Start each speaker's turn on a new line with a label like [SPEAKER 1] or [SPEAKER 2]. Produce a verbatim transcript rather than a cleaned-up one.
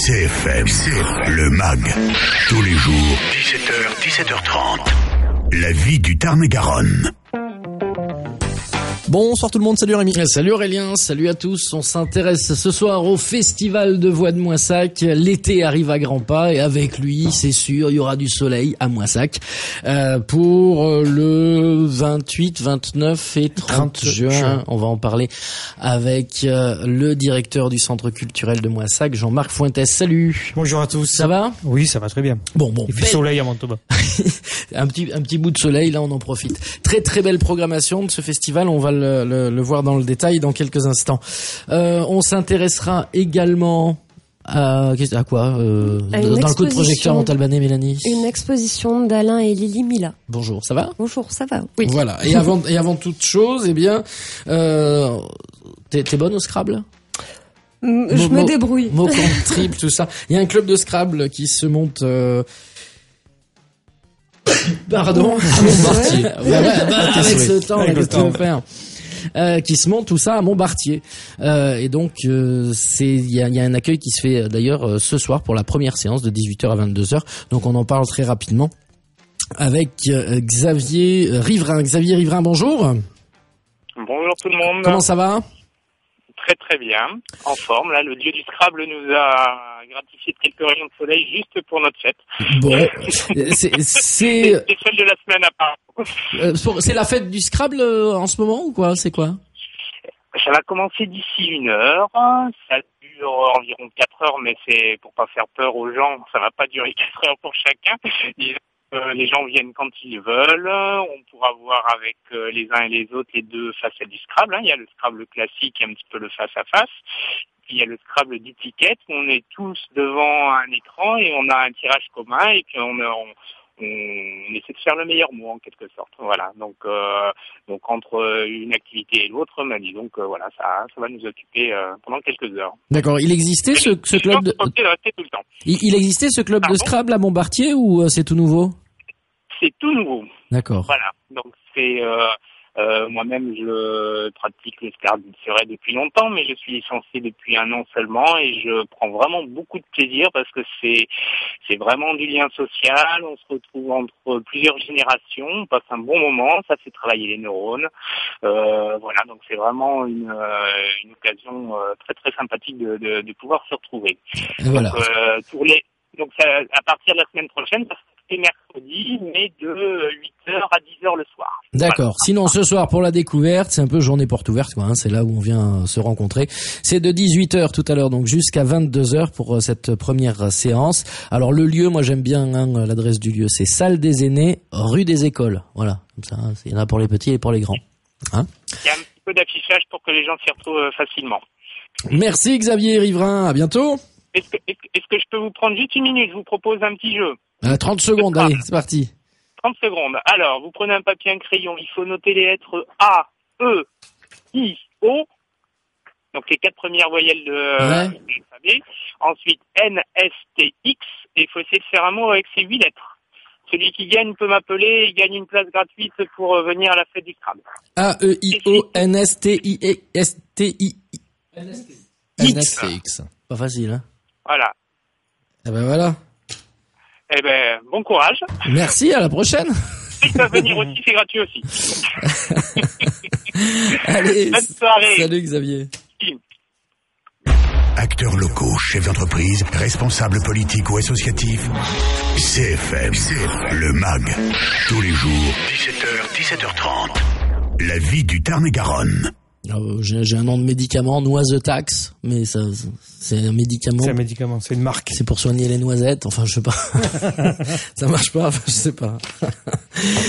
[SPEAKER 1] C F M, C F M, le M A G, tous les jours, dix-sept heures, dix-sept heures trente. La vie du Tarn-et-Garonne.
[SPEAKER 2] Bonsoir tout le monde, salut Rémi.
[SPEAKER 3] Salut Aurélien, salut à tous. On s'intéresse ce soir au Festival de Voix de Moissac. L'été arrive à grands pas et avec lui, c'est sûr, il y aura du soleil à Moissac euh, pour le vingt-huit, vingt-neuf et trente juin. On va en parler avec euh, le directeur du Centre culturel de Moissac, Jean-Marc Fuentes. Salut.
[SPEAKER 4] Bonjour à tous.
[SPEAKER 3] Ça va ?
[SPEAKER 4] Oui, ça va très bien.
[SPEAKER 3] Bon, bon.
[SPEAKER 4] Il fait soleil à Montauban.
[SPEAKER 3] un petit, un petit bout de soleil, là on en profite. Très très belle programmation de ce festival, on va le, le, le voir dans le détail dans quelques instants. Euh, on s'intéressera également à, à quoi euh, à dans le coup de projecteur Montalbanais, Mélanie.
[SPEAKER 5] Une exposition d'Alain et Lily Mila.
[SPEAKER 3] Bonjour, ça va ?
[SPEAKER 5] Bonjour, ça va. Oui.
[SPEAKER 3] Voilà. Et avant, et avant toute chose, eh bien, euh, t'es, t'es bonne au Scrabble ?
[SPEAKER 5] Je mo, me débrouille.
[SPEAKER 3] Mots contre triple, tout ça. Il y a un club de Scrabble qui se monte. Euh, Pardon, à Montbartier. Ouais, ouais, bah, avec ce temps, qu'est-ce que tu veux faire ? Euh, qui se monte tout ça à Montbartier. Euh, et donc, euh, c'est, il y a, y a un accueil qui se fait d'ailleurs euh, ce soir pour la première séance de dix-huit heures à vingt-deux heures. Donc, on en parle très rapidement avec euh, Xavier Riverain. Xavier Riverain, bonjour.
[SPEAKER 6] Bonjour tout le monde.
[SPEAKER 3] Comment ça va ?
[SPEAKER 6] Très très bien, en forme. Là, le dieu du Scrabble nous a gratifié de quelques rayons de soleil juste pour notre fête.
[SPEAKER 3] Bon, c'est c'est,
[SPEAKER 6] c'est celle de la semaine à part.
[SPEAKER 3] Euh, c'est la fête du Scrabble euh, en ce moment ou quoi ? C'est quoi ?
[SPEAKER 6] Ça va commencer d'ici une heure. Ça dure environ quatre heures, mais c'est pour pas faire peur aux gens. Ça va pas durer quatre heures pour chacun. Euh, les gens viennent quand ils veulent. On pourra voir avec euh, les uns et les autres les deux facettes du Scrabble. Hein. Il y a le Scrabble classique et un petit peu le face-à-face. Puis il y a le Scrabble d'étiquette où on est tous devant un écran et on a un tirage commun et puis on, on, on essaie de faire le meilleur mot en quelque sorte. Voilà. Donc, euh, donc entre une activité et l'autre, bah, disons que voilà, ça, ça va nous occuper euh, pendant quelques heures.
[SPEAKER 3] D'accord. Il existait ce, ce club de...
[SPEAKER 6] de rester tout le temps.
[SPEAKER 3] Il, il existait ce club
[SPEAKER 6] Pardon
[SPEAKER 3] de Scrabble à Montbartier ou euh, c'est tout nouveau ?
[SPEAKER 6] C'est tout nouveau.
[SPEAKER 3] D'accord.
[SPEAKER 6] Voilà. Donc c'est euh, euh, moi-même je pratique le Scrabble c'est vrai depuis longtemps, mais je suis licencié depuis un an seulement et je prends vraiment beaucoup de plaisir parce que c'est c'est vraiment du lien social. On se retrouve entre plusieurs générations, on passe un bon moment, ça fait travailler les neurones. Euh, voilà, donc c'est vraiment une euh, une occasion euh, très très sympathique de, de de pouvoir se retrouver.
[SPEAKER 3] Et voilà.
[SPEAKER 6] Donc euh, pour les donc ça, à partir de la semaine prochaine, ça c'est mercredi, mais de huit heures à dix heures le soir.
[SPEAKER 3] D'accord.
[SPEAKER 6] Voilà.
[SPEAKER 3] Sinon, ce soir, pour la découverte, c'est un peu journée porte ouverte, quoi, hein, c'est là où on vient se rencontrer. C'est de dix-huit heures tout à l'heure, donc jusqu'à vingt-deux heures pour euh, cette première séance. Alors, le lieu, moi, j'aime bien, hein, l'adresse du lieu, c'est Salle des Aînés, rue des Écoles. Voilà. Comme ça, hein, il y en a pour les petits et pour les grands. Hein ?
[SPEAKER 6] Il y a un petit peu d'affichage pour que les gens s'y retrouvent facilement.
[SPEAKER 3] Merci, Xavier Riverain. À bientôt.
[SPEAKER 6] Est-ce que, est-ce que je peux vous prendre juste une minute ? Je vous propose un petit jeu.
[SPEAKER 3] Euh, trente secondes, allez, c'est parti.
[SPEAKER 6] trente secondes. Alors, vous prenez un papier, un crayon. Il faut noter les lettres A, E, I, O. Donc, les quatre premières voyelles de
[SPEAKER 3] ouais.
[SPEAKER 6] l'alphabet. Ensuite, N, S, T, X. Et il faut essayer de faire un mot avec ces huit lettres. Celui qui gagne peut m'appeler. Il gagne une place gratuite pour venir à la fête du Scrabble.
[SPEAKER 3] A, E, I, O, N, S, T, I, S, T, I, N, S, T, X. Pas facile, hein.
[SPEAKER 6] Voilà.
[SPEAKER 3] Eh ben voilà.
[SPEAKER 6] Eh ben, bon courage.
[SPEAKER 3] Merci, à la prochaine.
[SPEAKER 6] Si ça venir aussi, c'est gratuit aussi.
[SPEAKER 3] Allez,
[SPEAKER 6] bonne soirée.
[SPEAKER 3] Salut Xavier.
[SPEAKER 1] Acteurs locaux, chefs d'entreprise, responsables politiques ou associatifs, C F M, C F M, le M A G, tous les jours, dix-sept heures, dix-sept heures trente. La vie du Tarn-et-Garonne.
[SPEAKER 3] Euh, j'ai, j'ai un nom de médicament, Noisetax, mais ça, c'est un médicament.
[SPEAKER 4] C'est un médicament, c'est une marque.
[SPEAKER 3] C'est pour soigner les noisettes, enfin je sais pas. Ça marche pas, enfin, je sais pas.